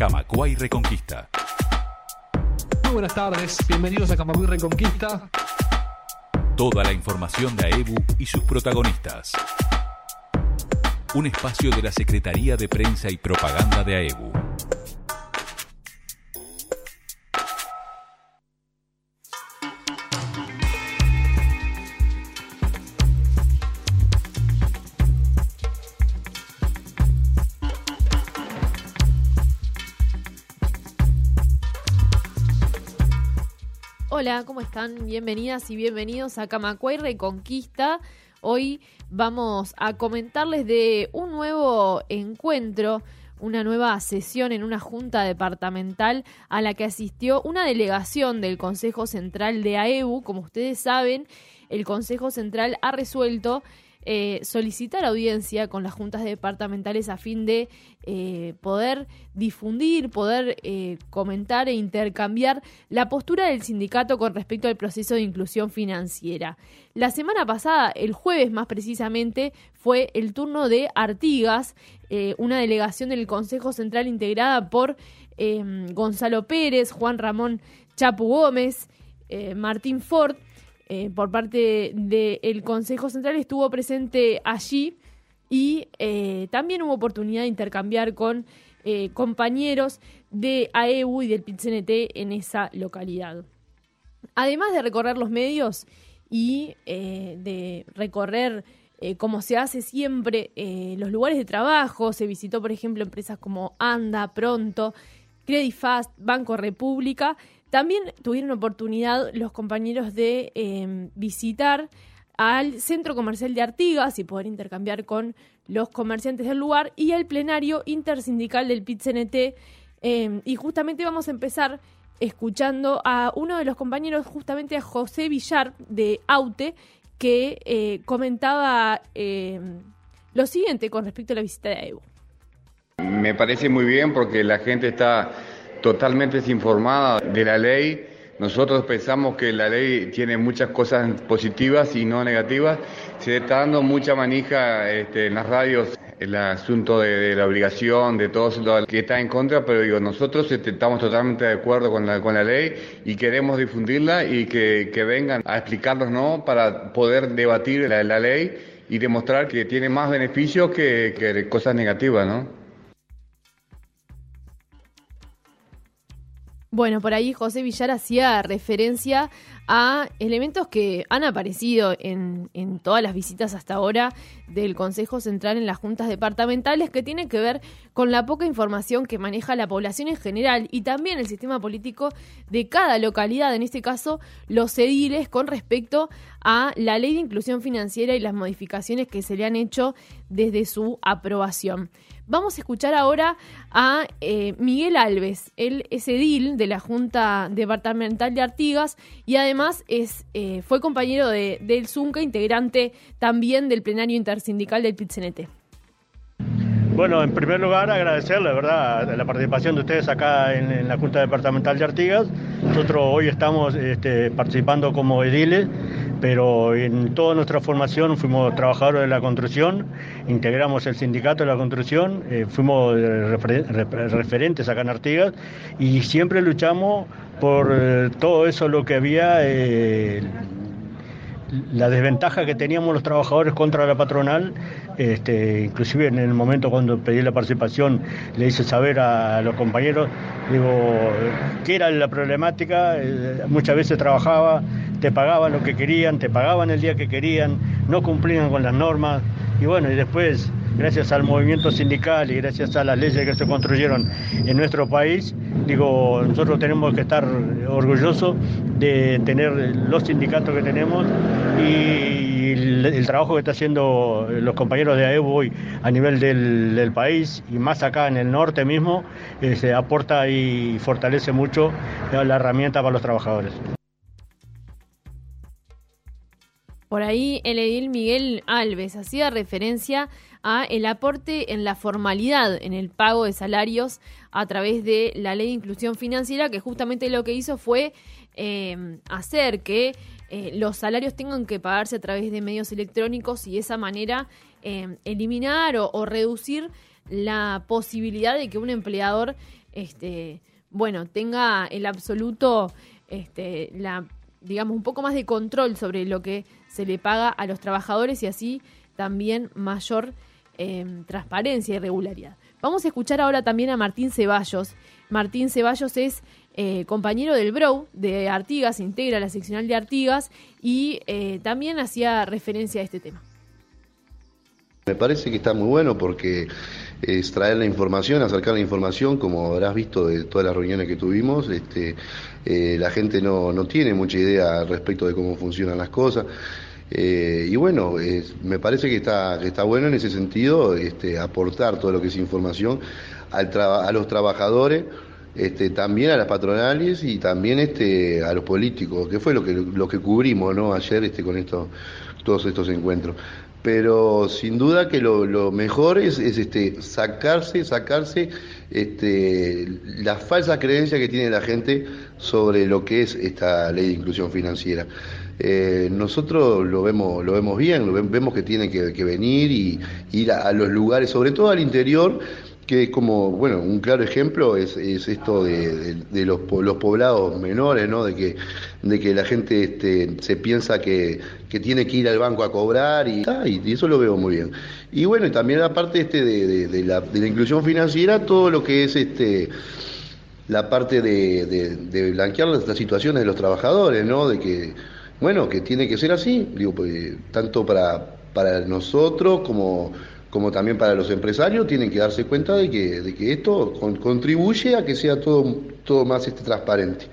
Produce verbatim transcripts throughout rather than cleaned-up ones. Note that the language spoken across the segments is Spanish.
Camacuay Reconquista. Muy buenas tardes, bienvenidos a Camacuay Reconquista. Toda la información de AEBU y sus protagonistas. Un espacio de la Secretaría de Prensa y Propaganda de AEBU. Hola, ¿cómo están? Bienvenidas y bienvenidos a Camacuay Reconquista. Hoy vamos a comentarles de un nuevo encuentro, una nueva sesión en una junta departamental a la que asistió una delegación del Consejo Central de AEBU. Como ustedes saben, el Consejo Central ha resuelto Eh, solicitar audiencia con las juntas departamentales a fin de eh, poder difundir, poder eh, comentar e intercambiar la postura del sindicato con respecto al proceso de inclusión financiera. La semana pasada, el jueves más precisamente, fue el turno de Artigas, eh, una delegación del Consejo Central integrada por eh, Gonzalo Pérez, Juan Ramón Chapu Gómez, eh, Martín Ford. Eh, por parte del Consejo Central estuvo presente allí y eh, también hubo oportunidad de intercambiar con eh, compañeros de AEBU y del P I T C N T en esa localidad. Además de recorrer los medios y eh, de recorrer, eh, como se hace siempre, eh, los lugares de trabajo, se visitó, por ejemplo, empresas como Anda, Pronto, Credifast, Banco República. También tuvieron oportunidad los compañeros de eh, visitar al Centro Comercial de Artigas y poder intercambiar con los comerciantes del lugar y al plenario intersindical del P I T C N T. Eh, y justamente vamos a empezar escuchando a uno de los compañeros, justamente a José Villar de AUTE, que eh, comentaba eh, lo siguiente con respecto a la visita de AEBU. Me parece muy bien porque la gente está totalmente desinformada de la ley. Nosotros pensamos que la ley tiene muchas cosas positivas y no negativas. Se está dando mucha manija este, en las radios el asunto de, de la obligación, de todo lo que está en contra, pero digo, nosotros este, estamos totalmente de acuerdo con la, con la ley y queremos difundirla y que, que vengan a explicarnos, ¿no?, para poder debatir la, la ley y demostrar que tiene más beneficios que, que cosas negativas, ¿no? Bueno, por ahí José Villar hacía referencia a elementos que han aparecido en, en todas las visitas hasta ahora del Consejo Central en las juntas departamentales, que tienen que ver con la poca información que maneja la población en general y también el sistema político de cada localidad, en este caso los ediles, con respecto a la Ley de Inclusión Financiera y las modificaciones que se le han hecho desde su aprobación. Vamos a escuchar ahora a eh, Miguel Alves. Él es edil de la Junta Departamental de Artigas y además es eh, fue compañero de, del Zunca, integrante también del plenario intersindical del P I T C N T. Bueno, en primer lugar agradecerle, ¿verdad?, la participación de ustedes acá en, en la Junta Departamental de Artigas. Nosotros hoy estamos este, participando como ediles, pero en toda nuestra formación fuimos trabajadores de la construcción, integramos el sindicato de la construcción, eh, fuimos refer- refer- referentes acá en Artigas y siempre luchamos por eh, todo eso lo que había, eh, la desventaja que teníamos los trabajadores contra la patronal. Este, inclusive en el momento cuando pedí la participación le hice saber a los compañeros, digo, qué era la problemática. Eh, muchas veces trabajaba, te pagaban lo que querían, te pagaban el día que querían, no cumplían con las normas y bueno, y después, gracias al movimiento sindical y gracias a las leyes que se construyeron en nuestro país, digo, nosotros tenemos que estar orgullosos de tener los sindicatos que tenemos y el, el trabajo que está haciendo los compañeros de AEBU hoy a nivel del, del país y más acá en el norte mismo, eh, se aporta y fortalece mucho la herramienta para los trabajadores. Por ahí el edil Miguel Alves hacía referencia a el aporte en la formalidad, en el pago de salarios a través de la Ley de Inclusión Financiera, que justamente lo que hizo fue eh, hacer que eh, los salarios tengan que pagarse a través de medios electrónicos y de esa manera eh, eliminar o, o reducir la posibilidad de que un empleador, este, bueno, tenga el absoluto, este, la, digamos, un poco más de control sobre lo que se le paga a los trabajadores y así también mayor eh, transparencia y regularidad. Vamos a escuchar ahora también a Martín Ceballos. Martín Ceballos es eh, compañero del B R O de Artigas, integra la seccional de Artigas y eh, también hacía referencia a este tema. Me parece que está muy bueno porque es traer la información, acercar la información, como habrás visto de todas las reuniones que tuvimos, este, eh, la gente no, no tiene mucha idea respecto de cómo funcionan las cosas. Eh, y bueno, eh, me parece que está, que está bueno en ese sentido este, aportar todo lo que es información al traba, a los trabajadores, este, también a las patronales y también este, a los políticos, que fue lo que, lo que cubrimos, ¿no? Ayer este, con esto, todos estos encuentros. Pero sin duda que lo, lo mejor es, es este, sacarse, sacarse este, las falsas creencias que tiene la gente sobre lo que es esta ley de inclusión financiera. Eh, nosotros lo vemos, lo vemos bien, lo vemos que tiene que, que venir y ir a, a los lugares, sobre todo al interior, que como, bueno, un claro ejemplo es, es esto de, de, de los, los poblados menores, ¿no? De que, de que la gente este, se piensa que, que tiene que ir al banco a cobrar y, ah, y eso lo veo muy bien. Y bueno, y también aparte este de, de, de, la, de la inclusión financiera, todo lo que es este la parte de, de, de blanquear las, las situaciones de los trabajadores, ¿no? De que, bueno, que tiene que ser así, digo, pues, tanto para, para nosotros como como también para los empresarios, tienen que darse cuenta de que, de que esto con, contribuye a que sea todo, todo más este, transparente.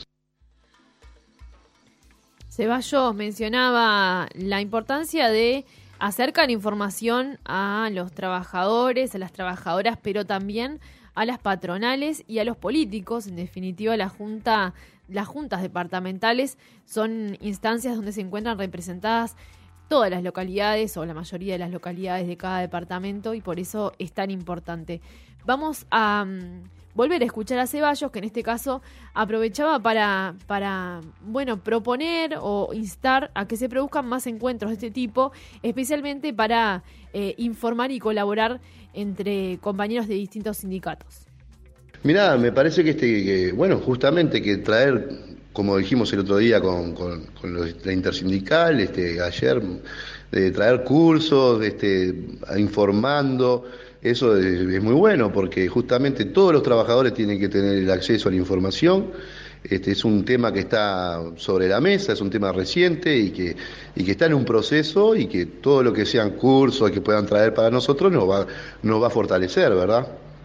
Ceballos mencionaba la importancia de acercar información a los trabajadores, a las trabajadoras, pero también a las patronales y a los políticos. En definitiva, la junta, las juntas departamentales son instancias donde se encuentran representadas todas las localidades o la mayoría de las localidades de cada departamento y por eso es tan importante. Vamos a um, volver a escuchar a Ceballos, que en este caso aprovechaba para, para bueno, proponer o instar a que se produzcan más encuentros de este tipo, especialmente para eh, informar y colaborar entre compañeros de distintos sindicatos. Mirá, me parece que, este, que bueno, justamente que traer, como dijimos el otro día con, con, con los, la intersindical, este, ayer, de traer cursos, este, informando, eso es, es muy bueno porque justamente todos los trabajadores tienen que tener el acceso a la información. Este es un tema que está sobre la mesa, es un tema reciente y que, y que está en un proceso y que todo lo que sean cursos que puedan traer para nosotros nos va, nos va a fortalecer, ¿verdad?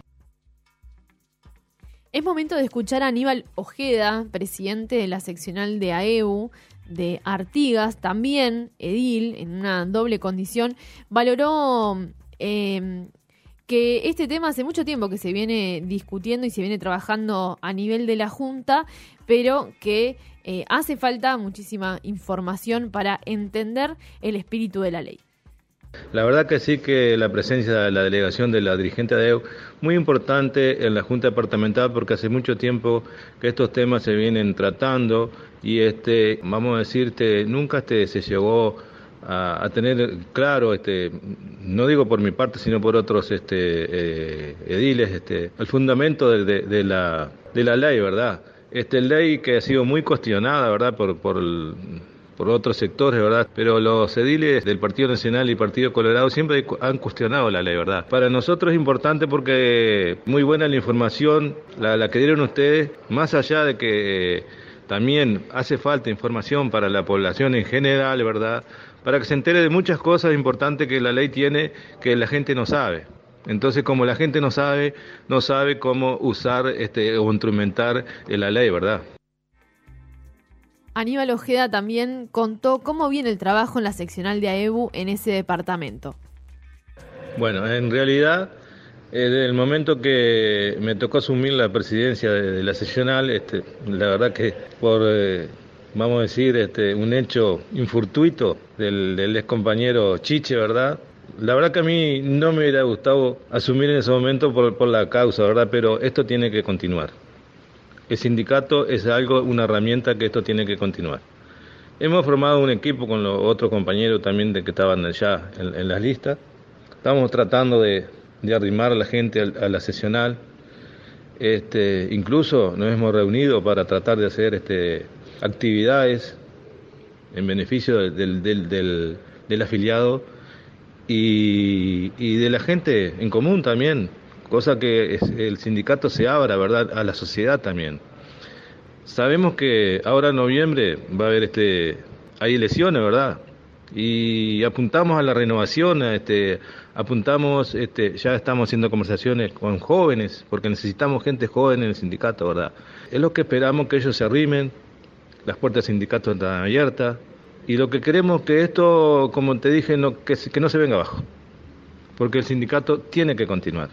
Es momento de escuchar a Aníbal Ojeda, presidente de la seccional de A E U de Artigas, también edil, en una doble condición, valoró eh, que este tema hace mucho tiempo que se viene discutiendo y se viene trabajando a nivel de la Junta, pero que eh, hace falta muchísima información para entender el espíritu de la ley. La verdad que sí, que la presencia de la delegación de la dirigente de A E U muy importante en la Junta Departamental porque hace mucho tiempo que estos temas se vienen tratando y este vamos a decirte nunca este se llegó a, a tener claro, este no digo por mi parte sino por otros este eh, ediles, este el fundamento de, de, de la de la ley, ¿verdad? Este ley que ha sido muy cuestionada, ¿verdad? por por el, por otros sectores, ¿verdad? Pero los ediles del Partido Nacional y Partido Colorado siempre han cuestionado la ley, ¿verdad? Para nosotros es importante porque muy buena la información, la, la que dieron ustedes, más allá de que eh, también hace falta información para la población en general, ¿verdad? Para que se entere de muchas cosas importantes que la ley tiene que la gente no sabe. Entonces, como la gente no sabe, no sabe cómo usar este, o instrumentar la ley, ¿verdad? Aníbal Ojeda también contó cómo viene el trabajo en la seccional de A E U en ese departamento. Bueno, en realidad, eh, desde el momento que me tocó asumir la presidencia de, de la seccional, este, la verdad que por, eh, vamos a decir, este, un hecho infortuito del, del ex compañero Chiche, ¿verdad? La verdad que a mí no me hubiera gustado asumir en ese momento por, por la causa, ¿verdad? Pero esto tiene que continuar. El sindicato es algo, una herramienta que esto tiene que continuar. Hemos formado un equipo con los otros compañeros también de que estaban allá en, en las listas. Estamos tratando de, de arrimar a la gente a, a la sesional. Este, incluso nos hemos reunido para tratar de hacer este, actividades en beneficio del, del, del, del afiliado y, y de la gente en común también, cosa que es, el sindicato se abra, ¿verdad?, a la sociedad también. Sabemos que ahora en noviembre va a haber este, hay elecciones, ¿verdad? Y apuntamos a la renovación, a este, apuntamos, este, ya estamos haciendo conversaciones con jóvenes, porque necesitamos gente joven en el sindicato, ¿verdad? Es lo que esperamos, que ellos se arrimen, las puertas del sindicato están abiertas, y lo que queremos que esto, como te dije, no, que, que no se venga abajo, porque el sindicato tiene que continuar.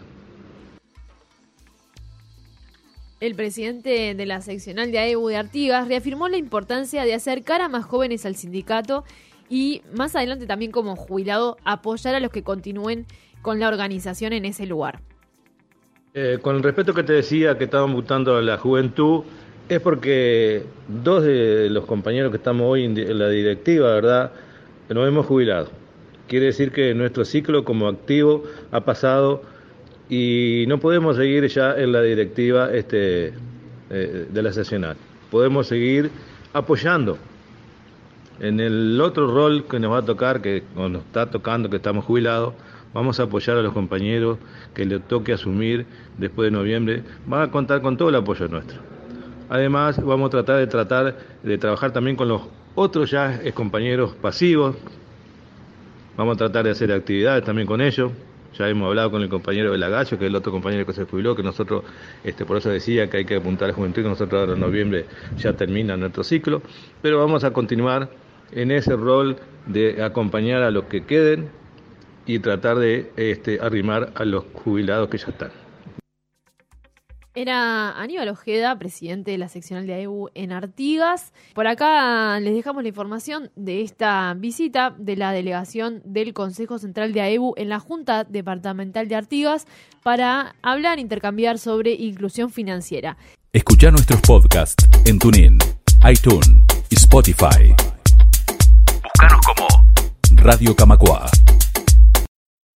El presidente de la seccional de A E B U de Artigas reafirmó la importancia de acercar a más jóvenes al sindicato y más adelante también como jubilado apoyar a los que continúen con la organización en ese lugar. Eh, con el respeto que te decía que estaban votando a la juventud, es porque dos de los compañeros que estamos hoy en la directiva, ¿verdad?, nos hemos jubilado. Quiere decir que nuestro ciclo como activo ha pasado y no podemos seguir ya en la directiva este, eh, de la seccional. Podemos seguir apoyando. En el otro rol que nos va a tocar, que o nos está tocando, que estamos jubilados, vamos a apoyar a los compañeros que les toque asumir después de noviembre. Van a contar con todo el apoyo nuestro. Además, vamos a tratar de tratar de trabajar también con los otros ya compañeros pasivos. Vamos a tratar de hacer actividades también con ellos. Ya hemos hablado con el compañero de Lagallo, que es el otro compañero que se jubiló, que nosotros, este, por eso decía que hay que apuntar a la juventud, que nosotros ahora en noviembre ya termina nuestro ciclo, pero vamos a continuar en ese rol de acompañar a los que queden y tratar de este, arrimar a los jubilados que ya están. Era Aníbal Ojeda, presidente de la seccional de A E B U en Artigas. Por acá les dejamos la información de esta visita de la delegación del Consejo Central de A E B U en la Junta Departamental de Artigas para hablar, intercambiar sobre inclusión financiera. Escuchá nuestros podcasts en TuneIn, iTunes y Spotify. Búscanos como Radio Camacua.